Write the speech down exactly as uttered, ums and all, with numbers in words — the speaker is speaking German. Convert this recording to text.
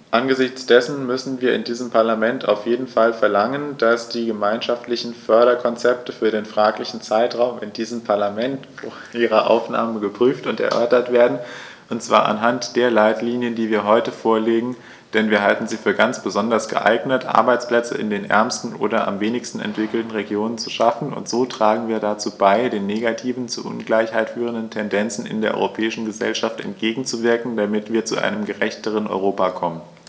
Angesichts dessen müssen wir in diesem Parlament auf jeden Fall verlangen, dass die gemeinschaftlichen Förderkonzepte für den fraglichen Zeitraum in diesem Parlament vor ihrer Aufnahme geprüft und erörtert werden, und zwar anhand der Leitlinien, die wir heute vorlegen, denn wir halten sie für ganz besonders geeignet, Arbeitsplätze in den ärmsten oder am wenigsten entwickelten Regionen zu schaffen, und so tragen wir dazu bei, den negativen, zu Ungleichheit führenden Tendenzen in der europäischen Gesellschaft entgegenzuwirken, damit wir zu einem gerechteren Europa kommen.